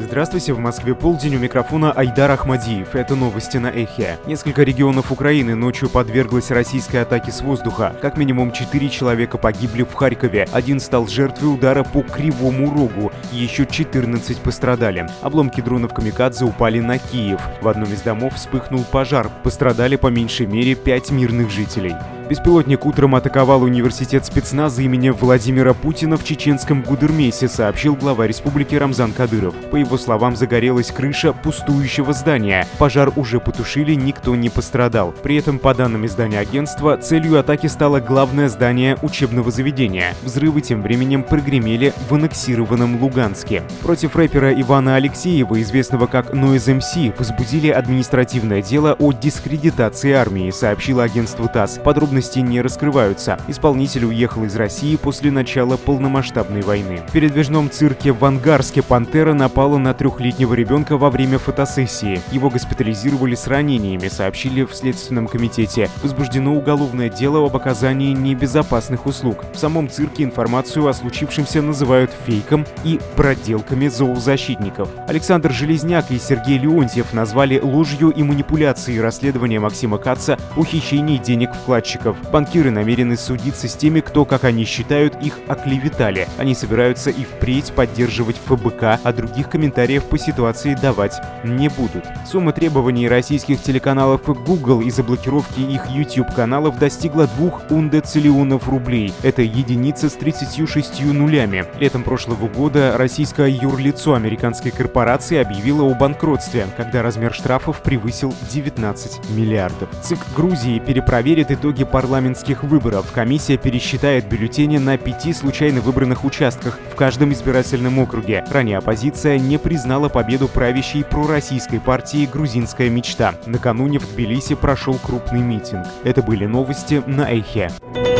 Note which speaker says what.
Speaker 1: Здравствуйте, в Москве полдень, у микрофона Айдар Ахмадиев. Это новости на Эхе. Несколько регионов Украины ночью подверглось российской атаке с воздуха. Как минимум 4 человека погибли в Харькове. Один стал жертвой удара по Кривому Рогу. Еще 14 пострадали. Обломки дронов «Камикадзе» упали на Киев. В одном из домов вспыхнул пожар. Пострадали по меньшей мере 5 мирных жителей. Беспилотник утром атаковал университет спецназа имени Владимира Путина в чеченском Гудермесе, сообщил глава республики Рамзан Кадыров. По его словам, загорелась крыша пустующего здания. Пожар уже потушили, никто не пострадал. При этом, по данным издания агентства, целью атаки стало главное здание учебного заведения. Взрывы тем временем прогремели в аннексированном Луганске. Против рэпера Ивана Алексеева, известного как Noise MC, возбудили административное дело о дискредитации армии, сообщило агентство ТАСС. Подробности не раскрываются. Исполнитель уехал из России после начала полномасштабной войны. В передвижном цирке в Ангарске пантера напала на 3-летнего ребенка во время фотосессии. Его госпитализировали с ранениями, сообщили в Следственном комитете. Возбуждено уголовное дело об оказании небезопасных услуг. В самом цирке информацию о случившемся называют фейком и проделками зоозащитников. Александр Железняк и Сергей Леонтьев назвали ложью и манипуляцией расследования Максима Каца о хищении денег вкладчиков. Банкиры намерены судиться с теми, кто, как они считают, их оклеветали. Они собираются и впредь поддерживать ФБК, а других комментариев по ситуации давать не будут. Сумма требований российских телеканалов Google из-за блокировки их YouTube-каналов достигла 2 ундециллионов рублей. Это единица с 36 нулями. Летом прошлого года российское юрлицо американской корпорации объявило о банкротстве, когда размер штрафов превысил 19 миллиардов. ЦИК Грузии перепроверит итоги парламентских выборов. Комиссия пересчитает бюллетени на 5 случайно выбранных участках в каждом избирательном округе. Ранее оппозиция не признала победу правящей пророссийской партии «Грузинская мечта». Накануне в Тбилиси прошел крупный митинг. Это были новости на Эхе.